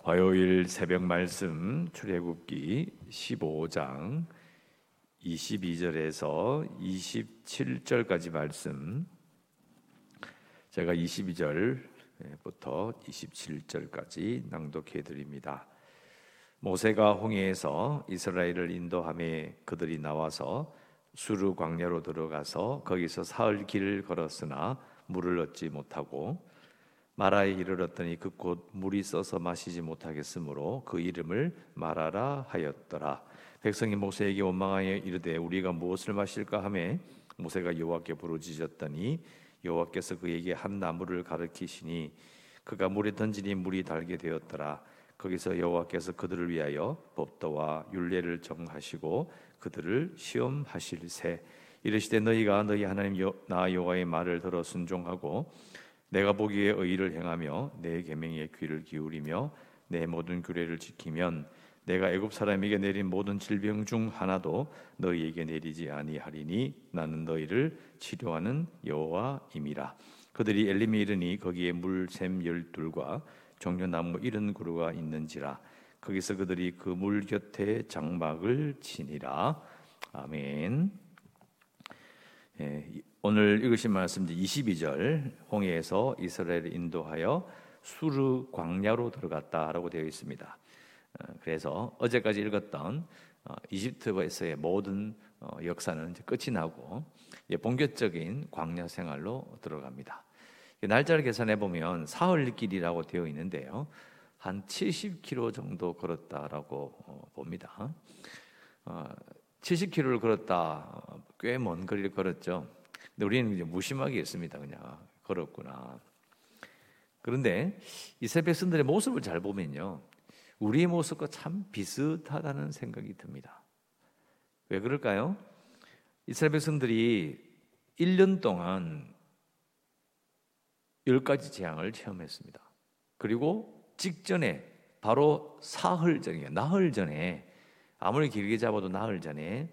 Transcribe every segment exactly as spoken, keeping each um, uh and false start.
화요일 새벽 말씀 출애굽기 십오 장 이십이 절에서 이십칠 절까지 말씀, 제가 이십이 절부터 이십칠 절까지 낭독해 드립니다. 모세가 홍해에서 이스라엘을 인도하며 그들이 나와서 수르 광야로 들어가서 거기서 사흘 길을 걸었으나 물을 얻지 못하고 마라에 이르렀더니 그 곧 물이 써서 마시지 못하겠으므로 그 이름을 마라라 하였더라. 백성이 모세에게 원망하여 이르되 우리가 무엇을 마실까 하매 모세가 여호와께 부르짖었더니 여호와께서 그에게 한 나무를 가르치시니 그가 물에 던지니 물이 달게 되었더라. 거기서 여호와께서 그들을 위하여 법도와 율례를 정하시고 그들을 시험하실세. 이르시되 너희가 너희 하나님 여, 나 여호와의 말을 들어 순종하고 내가 보기에 의를 행하며 내 계명에 귀를 기울이며 내 모든 규례를 지키면 내가 애굽 사람에게 내린 모든 질병 중 하나도 너희에게 내리지 아니하리니 나는 너희를 치료하는 여호와임이라. 그들이 엘림에 이르니 거기에 물샘 열둘과 종려나무 일흔 그루가 있는지라. 거기서 그들이 그 물 곁에 장막을 치니라. 아멘. 예, 오늘 읽으신 말씀 이십이 절, 홍해에서 이스라엘을 인도하여 수르 광야로 들어갔다라고 되어 있습니다. 그래서 어제까지 읽었던 이집트에서의 모든 역사는 이제 끝이 나고 본격적인 광야 생활로 들어갑니다. 날짜를 계산해 보면 사흘 길이라고 되어 있는데요, 한 칠십 킬로미터 정도 걸었다라고 봅니다. 칠십 킬로미터를 걸었다, 꽤 먼 거리를 걸었죠. 근데 우리는 이제 무심하게 했습니다. 그냥 걸었구나. 그런데 이스라엘 백성들의 모습을 잘 보면요, 우리의 모습과 참 비슷하다는 생각이 듭니다. 왜 그럴까요? 이스라엘 백성들이 일 년 동안 열 가지 재앙을 체험했습니다. 그리고 직전에 바로 사흘 전에, 나흘 전에, 아무리 길게 잡아도 나흘 전에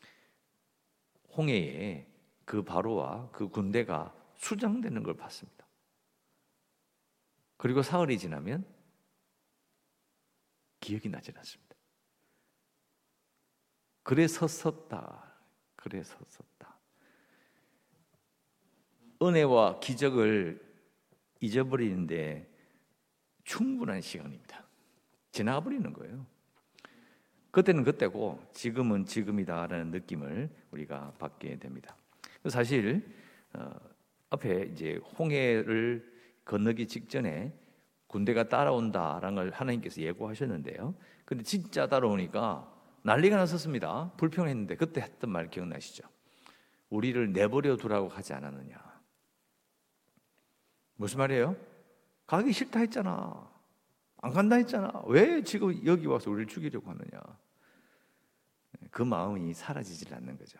홍해에 그 바로와 그 군대가 수장되는 걸 봤습니다. 그리고 사흘이 지나면 기억이 나질 않습니다. 그래 섰었다. 그래 섰었다. 은혜와 기적을 잊어버리는데 충분한 시간입니다. 지나가버리는 거예요. 그때는 그때고 지금은 지금이다라는 느낌을 우리가 받게 됩니다. 사실 어, 앞에 이제 홍해를 건너기 직전에 군대가 따라온다라는 걸 하나님께서 예고하셨는데요. 근데 진짜 따라오니까 난리가 났었습니다. 불평했는데 그때 했던 말 기억나시죠? 우리를 내버려 두라고 하지 않았느냐. 무슨 말이에요? 가기 싫다 했잖아. 안 간다 했잖아. 왜 지금 여기 와서 우리를 죽이려고 하느냐. 그 마음이 사라지질 않는 거죠.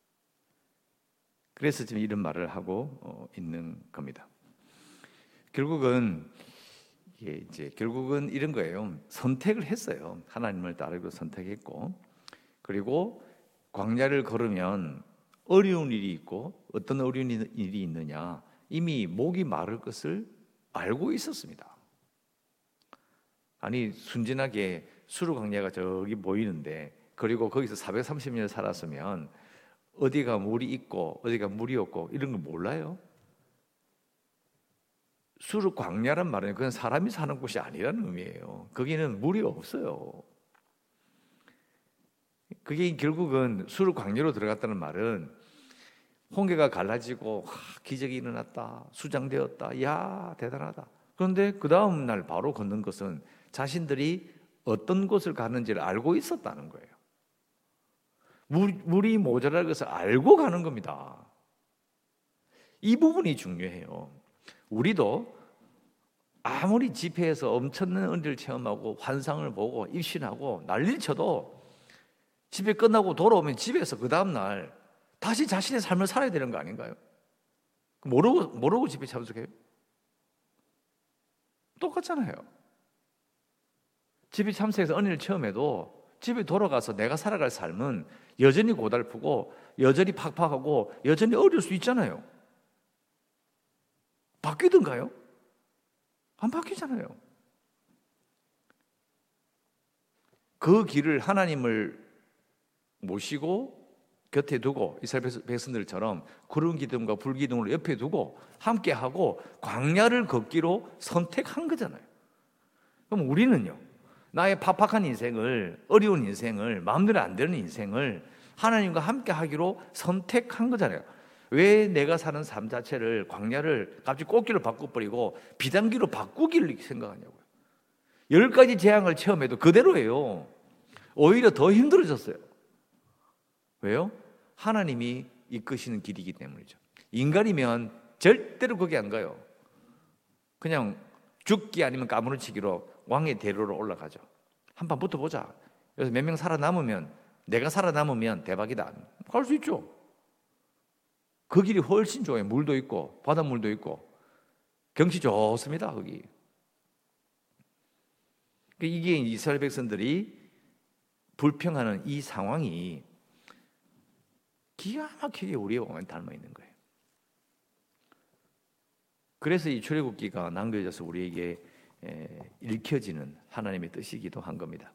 그래서 지금 이런 말을 하고 있는 겁니다. 결국은 이게 이제 결국은 이런 거예요. 선택을 했어요. 하나님을 따르고 선택했고, 그리고 광야를 걸으면 어려운 일이 있고, 어떤 어려운 일이 있느냐, 이미 목이 마를 것을 알고 있었습니다. 아니 순진하게 수르 광야가 저기 보이는데, 그리고 거기서 사백삼십 년 살았으면 어디가 물이 있고 어디가 물이 없고 이런 걸 몰라요? 수르 광야란 말은 그건 사람이 사는 곳이 아니라는 의미예요. 거기는 물이 없어요. 그게 결국은 수르 광야로 들어갔다는 말은 홍해가 갈라지고 하, 기적이 일어났다, 수장되었다, 야 대단하다. 그런데 그 다음 날 바로 걷는 것은 자신들이 어떤 곳을 가는지를 알고 있었다는 거예요. 물, 물이 모자랄 것을 알고 가는 겁니다. 이 부분이 중요해요. 우리도 아무리 집회에서 엄청난 은혜를 체험하고 환상을 보고 입신하고 난리를 쳐도 집회 끝나고 돌아오면 집에서 그 다음날 다시 자신의 삶을 살아야 되는 거 아닌가요? 모르고, 모르고 집회 참석해요? 똑같잖아요. 집회 참석해서 은혜를 체험해도 집에 돌아가서 내가 살아갈 삶은 여전히 고달프고 여전히 팍팍하고 여전히 어려울 수 있잖아요. 바뀌던가요? 안 바뀌잖아요. 그 길을 하나님을 모시고 곁에 두고 이스라엘 백성들처럼 구름 기둥과 불 기둥을 옆에 두고 함께하고 광야를 걷기로 선택한 거잖아요. 그럼 우리는요, 나의 팍팍한 인생을, 어려운 인생을, 마음대로 안 되는 인생을 하나님과 함께 하기로 선택한 거잖아요. 왜 내가 사는 삶 자체를, 광야를 갑자기 꽃길로 바꿔버리고 비단길로 바꾸기를 생각하냐고요. 열 가지 재앙을 체험해도 그대로예요. 오히려 더 힘들어졌어요. 왜요? 하나님이 이끄시는 길이기 때문이죠. 인간이면 절대로 거기 안 가요. 그냥 죽기 아니면 까무러치기로 왕의 대로로 올라가죠. 한판 붙어보자. 그래서 몇 명 살아남으면, 내가 살아남으면 대박이다. 갈 수 있죠. 그 길이 훨씬 좋아요. 물도 있고 바닷물도 있고 경치 좋습니다. 거기. 이게 이스라엘 백성들이 불평하는 이 상황이 기가 막히게 우리와 완전히 닮아 있는 거예요. 그래서 이 출애굽기가 남겨져서 우리에게 읽혀지는 하나님의 뜻이기도 한 겁니다.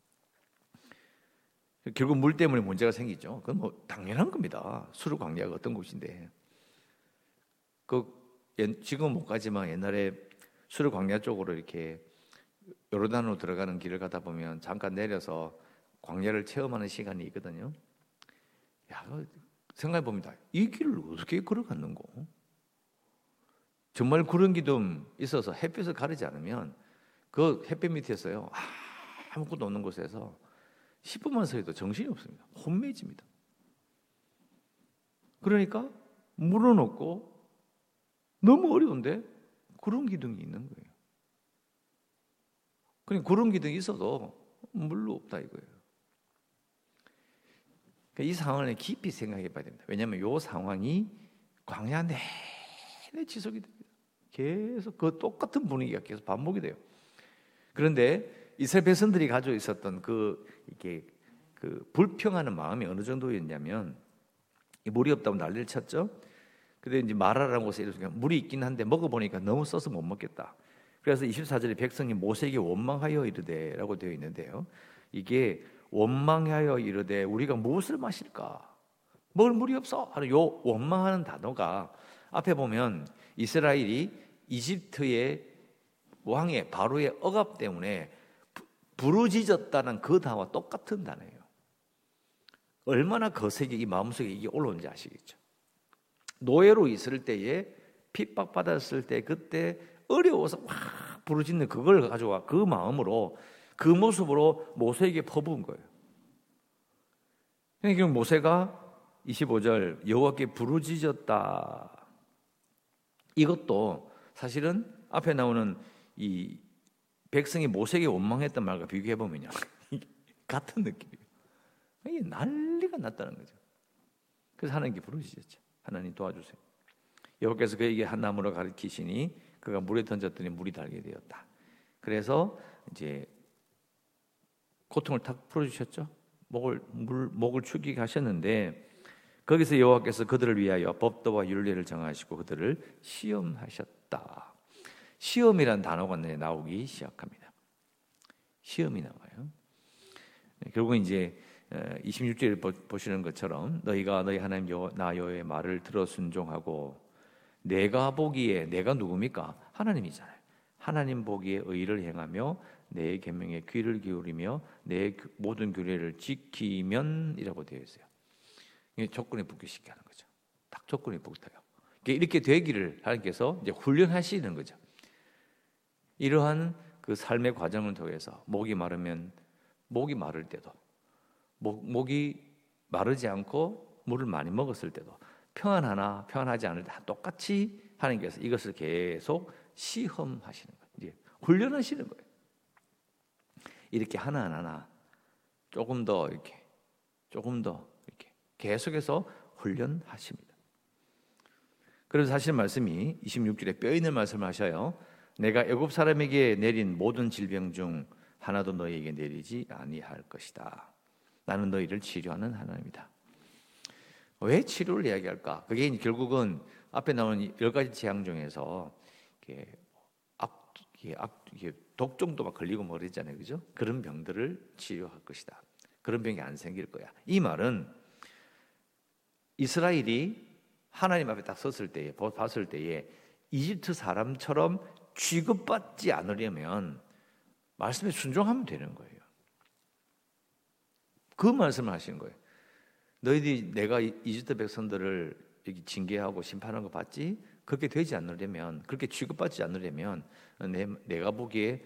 결국 물 때문에 문제가 생기죠. 그건 뭐 당연한 겁니다. 수르 광야가 어떤 곳인데, 그 지금 못 가지만 옛날에 수르 광야 쪽으로 이렇게 요르단으로 들어가는 길을 가다 보면 잠깐 내려서 광야를 체험하는 시간이 있거든요. 야, 생각해 봅니다. 이 길을 어떻게 걸어갔는고? 정말 구름 기둥 있어서 햇빛을 가리지 않으면 그 햇빛 밑에서요, 아무것도 없는 곳에서 십 분만 서 있어도 정신이 없습니다. 혼미해집니다. 그러니까 물은 없고 너무 어려운데 구름 기둥이 있는 거예요. 그러니까 구름 기둥이 있어도 물로 없다 이거예요. 그러니까 이 상황을 깊이 생각해 봐야 됩니다. 왜냐하면 이 상황이 광야 내내 지속이 됩니다. 계속 그 똑같은 분위기가 계속 반복이 돼요. 그런데 이스라엘 백성들이 가지고 있었던 그 이게 그 불평하는 마음이 어느 정도였냐면, 물이 없다고 난리를 쳤죠. 근데 이제 마라라는 곳에 이렇게 물이 있긴 한데 먹어보니까 너무 써서 못 먹겠다. 그래서 이십사 절에 백성이 모세에게 원망하여 이르되라고 되어 있는데요. 이게 원망하여 이르되 우리가 무엇을 마실까? 먹을 물이 없어 하는 요 원망하는 단어가 앞에 보면 이스라엘이 이집트의 왕의 바로의 억압 때문에 부르짖었다는 그 단어와 똑같은 단어예요. 얼마나 거세게 이 마음속에 이게 올라오는지 아시겠죠? 노예로 있을 때에 핍박받았을 때 그때 어려워서 확 부르짖는 그걸 가져와 그 마음으로 그 모습으로 모세에게 퍼부은 거예요. 그러니까 모세가 이십오 절 여호와께 부르짖었다. 이것도 사실은 앞에 나오는 이 백성이 모세에게 원망했던 말과 비교해 보면요, 같은 느낌이에요. 이게 난리가 났다는 거죠. 그래서 하나님께 부르짖었죠. 하나님 도와주세요. 여호와께서 그에게 한 나무를 가리키시니 그가 물에 던졌더니 물이 달게 되었다. 그래서 이제 고통을 탁 풀어주셨죠. 목을 물 목을 축이게 하셨는데 거기서 여호와께서 그들을 위하여 법도와 율례를 정하시고 그들을 시험하셨다. 시험이란 단어가 나오기 시작합니다. 시험이 나와요. 결국 이제 이십육 절을 보시는 것처럼 너희가 너희 하나님 여호와 나 여호와의 말을 들어 순종하고 내가 보기에 내가 누굽니까? 하나님이잖아요. 하나님 보기에 의를 행하며 내 계명에 귀를 기울이며 내 모든 규례를 지키면이라고 되어 있어요. 이게 조건에 붙기시게 하는 거죠. 딱 조건에 붙어요. 이렇게 되기를 하나님께서 이제 훈련하시는 거죠. 이러한 그 삶의 과정을 통해서 목이 마르면 목이 마를 때도 목, 목이 마르지 않고 물을 많이 먹었을 때도 평안하나 평안하지 않을 때 똑같이 하나님께서 이것을 계속 시험하시는 거예요. 이제 훈련하시는 거예요. 이렇게 하나하나 조금 더 이렇게 조금 더 이렇게 계속해서 훈련하십니다. 그래서 사실 말씀이 이십육 절에 뼈 있는 말씀을 하셔요. 내가 애굽 사람에게 내린 모든 질병 중 하나도 너희에게 내리지 아니할 것이다. 나는 너희를 치료하는 하나님이다. 왜 치료를 이야기할까? 그게 결국은 앞에 나오는 열 가지 재앙 중에서 이게 악, 이게 악, 이게 독종도 막 걸리고 뭐 그랬잖아요, 그죠? 그런 병들을 치료할 것이다. 그런 병이 안 생길 거야. 이 말은 이스라엘이 하나님 앞에 딱 섰을 때에, 봤을 때에 이집트 사람처럼 취급받지 않으려면 말씀에 순종하면 되는 거예요. 그 말씀을 하시는 거예요. 너희들이 내가 이집트 백성들을 여기 징계하고 심판하는 거 봤지? 그렇게 되지 않으려면, 그렇게 취급받지 않으려면 내, 내가 보기에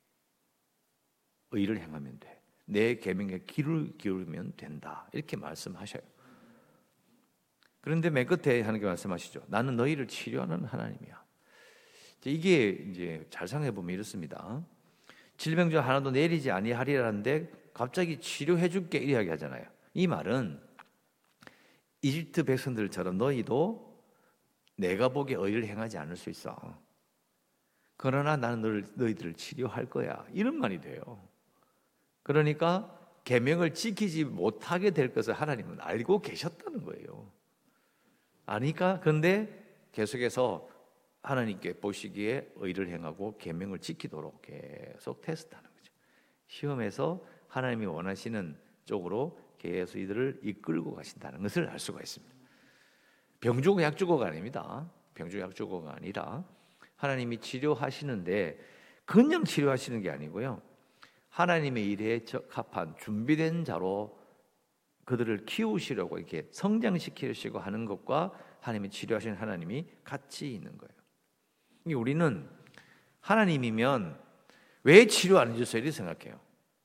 의를 행하면 돼. 내 계명에 귀를 기울이면 된다. 이렇게 말씀하셔요. 그런데 맨 끝에 하나님께 말씀하시죠. 나는 너희를 치료하는 하나님이야. 이게 이제 잘 생각해 보면 이렇습니다. 질병 중 하나도 내리지 아니하리라는데 갑자기 치료해 줄게 이야기하잖아요. 이 말은 이집트 백성들처럼 너희도 내가 보기에 의를 행하지 않을 수 있어. 그러나 나는 너를, 너희들을 치료할 거야. 이런 말이 돼요. 그러니까 계명을 지키지 못하게 될 것을 하나님은 알고 계셨다는 거예요. 아니까 그런데 계속해서 하나님께 보시기에 의를 행하고 계명을 지키도록 계속 테스트하는 거죠. 시험에서 하나님이 원하시는 쪽으로 계속 이들을 이끌고 가신다는 것을 알 수가 있습니다. 병주고 약주고가 아닙니다. 병주고 약주고가 아니라 하나님이 치료하시는데 그냥 치료하시는 게 아니고요. 하나님의 일에 적합한 준비된 자로 그들을 키우시려고 이렇게 성장시키시고 하는 것과 하나님이 치료하시는 하나님이 같이 있는 거예요. 우리는 하나님이면 왜 치료 안 해주세요? 이렇게 생각해요.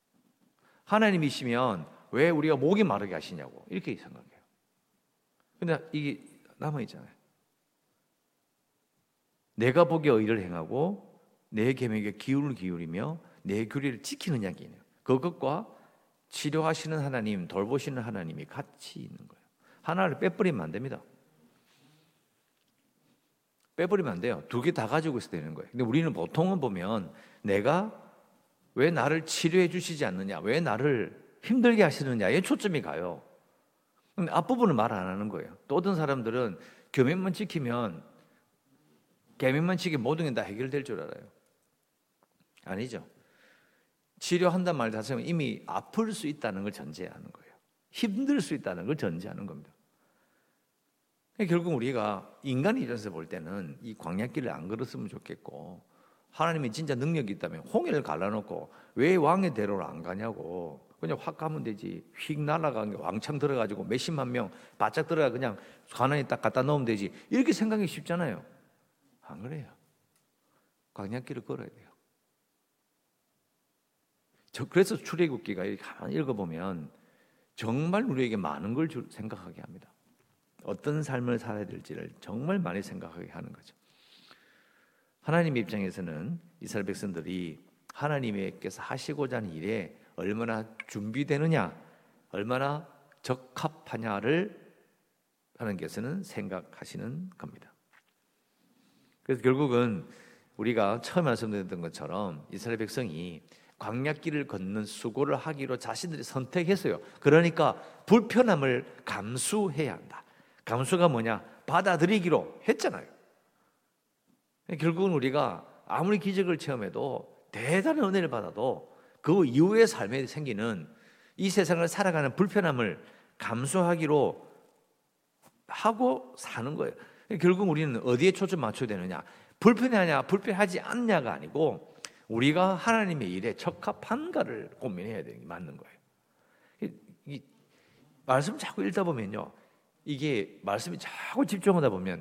하나님이시면 왜 우리가 목이 마르게 하시냐고 이렇게 생각해요. 근데 이게 남아있잖아요. 내가 보기에 의를 행하고 내 계명에 기울을 기울이며 내 규례를 지키는 이야기예요. 그것과 치료하시는 하나님, 돌보시는 하나님이 같이 있는 거예요. 하나를 빼버리면 안 됩니다. 빼버리면 안 돼요. 두 개 다 가지고 있어야 되는 거예요. 근데 우리는 보통은 보면 내가 왜 나를 치료해 주시지 않느냐, 왜 나를 힘들게 하시느냐에 초점이 가요. 근데 앞부분은 말 안 하는 거예요. 또 어떤 사람들은 계명만 지키면 계명만 지키면 모든 게 다 해결될 줄 알아요. 아니죠. 치료한단 말 자체는 이미 아플 수 있다는 걸 전제하는 거예요. 힘들 수 있다는 걸 전제하는 겁니다. 결국 우리가 인간의 입장에서 볼 때는 이 광야길을 안 걸었으면 좋겠고 하나님이 진짜 능력이 있다면 홍해를 갈라놓고 왜 왕의 대로를 안 가냐고 그냥 확 가면 되지. 휙 날아간 게 왕창 들어가지고 몇십만 명 바짝 들어가 그냥 가난에 딱 갖다 넣으면 되지. 이렇게 생각이 쉽잖아요. 안 그래요. 광야길을 걸어야 돼요. 저 그래서 출애굽기가 이렇게 가만히 읽어보면 정말 우리에게 많은 걸 생각하게 합니다. 어떤 삶을 살아야 될지를 정말 많이 생각하게 하는 거죠. 하나님 입장에서는 이스라엘 백성들이 하나님께서 하시고자 하는 일에 얼마나 준비되느냐, 얼마나 적합하냐를 하나님께서는 생각하시는 겁니다. 그래서 결국은 우리가 처음 말씀드렸던 것처럼 이스라엘 백성이 광야길을 걷는 수고를 하기로 자신들이 선택했어요. 그러니까 불편함을 감수해야 한다. 감수가 뭐냐? 받아들이기로 했잖아요. 결국은 우리가 아무리 기적을 체험해도 대단한 은혜를 받아도 그 이후의 삶에 생기는 이 세상을 살아가는 불편함을 감수하기로 하고 사는 거예요. 결국 우리는 어디에 초점 맞춰야 되느냐? 불편하냐, 불편하지 않냐가 아니고 우리가 하나님의 일에 적합한가를 고민해야 되는 게 맞는 거예요. 이, 이 말씀 자꾸 읽다 보면요, 이게 말씀이 자꾸 집중하다 보면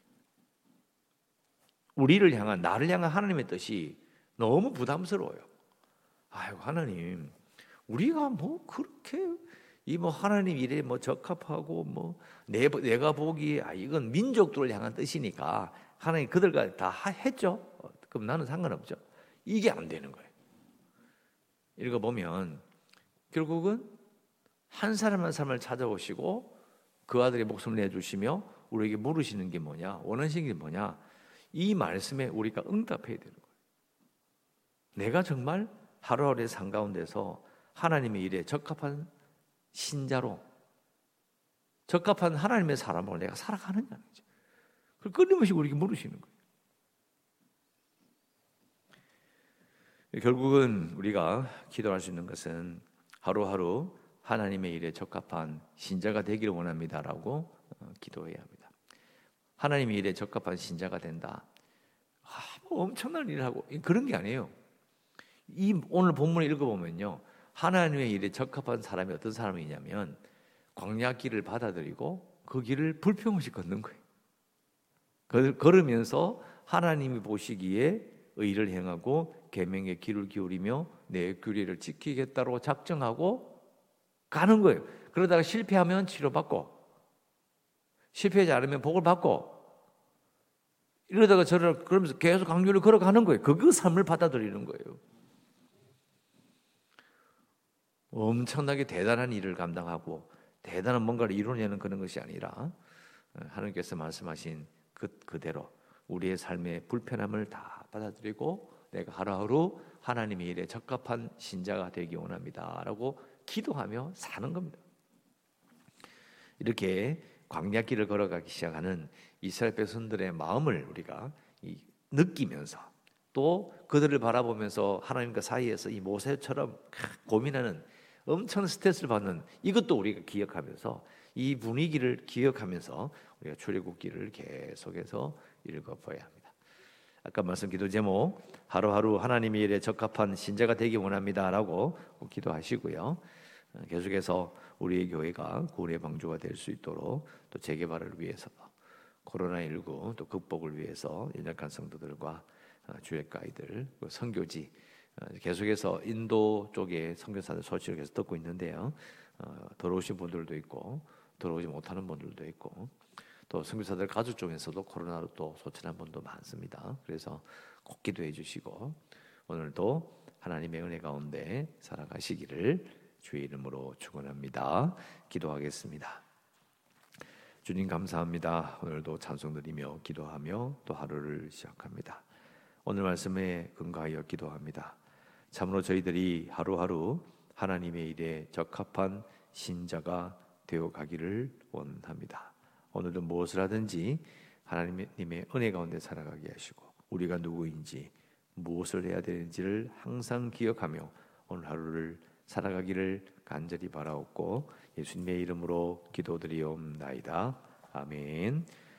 우리를 향한 나를 향한 하나님의 뜻이 너무 부담스러워요. 아이고 하나님, 우리가 뭐 그렇게 이 뭐 하나님 일에 뭐 적합하고 뭐 내, 내가 보기에 아 이건 민족들을 향한 뜻이니까 하나님 그들과 다 했죠. 그럼 나는 상관없죠. 이게 안 되는 거예요. 읽어보면 결국은 한 사람 한 사람을 찾아오시고 그 아들의 목숨을 내주시며 우리에게 물으시는 게 뭐냐, 원하시는 게 뭐냐, 이 말씀에 우리가 응답해야 되는 거예요. 내가 정말 하루하루의 삶 가운데서 하나님의 일에 적합한 신자로 적합한 하나님의 사람으로 내가 살아가느냐는 거죠. 그걸 끊임없이 우리에게 물으시는 거예요. 결국은 우리가 기도할 수 있는 것은 하루하루 하나님의 일에 적합한 신자가 되기를 원합니다라고 기도해야 합니다. 하나님의 일에 적합한 신자가 된다. 아, 뭐 엄청난 일을 하고 그런 게 아니에요. 이 오늘 본문을 읽어보면요, 하나님의 일에 적합한 사람이 어떤 사람이냐면 광야 길을 받아들이고 그 길을 불평없이 걷는 거예요. 걸으면서 하나님이 보시기에 의를 행하고 계명의 귀를 기울이며 내 규례를 지키겠다고 작정하고 가는 거예요. 그러다가 실패하면 치료받고 실패하지 않으면 복을 받고 이러다가 저를 그러면서 계속 강률을 걸어가는 거예요. 그 삶을 받아들이는 거예요. 엄청나게 대단한 일을 감당하고 대단한 뭔가를 이루어내는 그런 것이 아니라 하나님께서 말씀하신 그, 그대로 우리의 삶의 불편함을 다 받아들이고 내가 하루하루 하나님의 일에 적합한 신자가 되기 원합니다 라고 기도하며 사는 겁니다. 이렇게 광야길을 걸어가기 시작하는 이스라엘 백성들의 마음을 우리가 느끼면서 또 그들을 바라보면서 하나님과 사이에서 이 모세처럼 고민하는 엄청난 스트레스를 받는 이것도 우리가 기억하면서 이 분위기를 기억하면서 우리가 출애굽기를 계속해서 읽어봐야 합니다. 아까 말씀 기도 제목 하루하루 하나님의 일에 적합한 신자가 되기 원합니다라고 기도하시고요. 계속해서 우리의 교회가 구원의 방주가 될 수 있도록 또 재개발을 위해서 코로나십구 또 극복을 위해서 연약한 성도들과 주일가이들 선교지 계속해서 인도 쪽에 선교사들 소식을 계속 듣고 있는데요. 들어오신 분들도 있고 들어오지 못하는 분들도 있고 또 선교사들 가족 중에서도 코로나로 또 소천한 분도 많습니다. 그래서 꼭 기도해 주시고 오늘도 하나님의 은혜 가운데 살아가시기를 주의 이름으로 축원합니다. 기도하겠습니다. 주님 감사합니다. 오늘도 찬송 드리며 기도하며 또 하루를 시작합니다. 오늘 말씀에 근거하여 기도합니다. 참으로 저희들이 하루하루 하나님의 일에 적합한 신자가 되어 가기를 원합니다. 오늘도 무엇을 하든지 하나님의 은혜 가운데 살아가게 하시고 우리가 누구인지 무엇을 해야 되는지를 항상 기억하며 오늘 하루를 살아가기를 간절히 바라옵고 예수님의 이름으로 기도드리옵나이다. 아멘.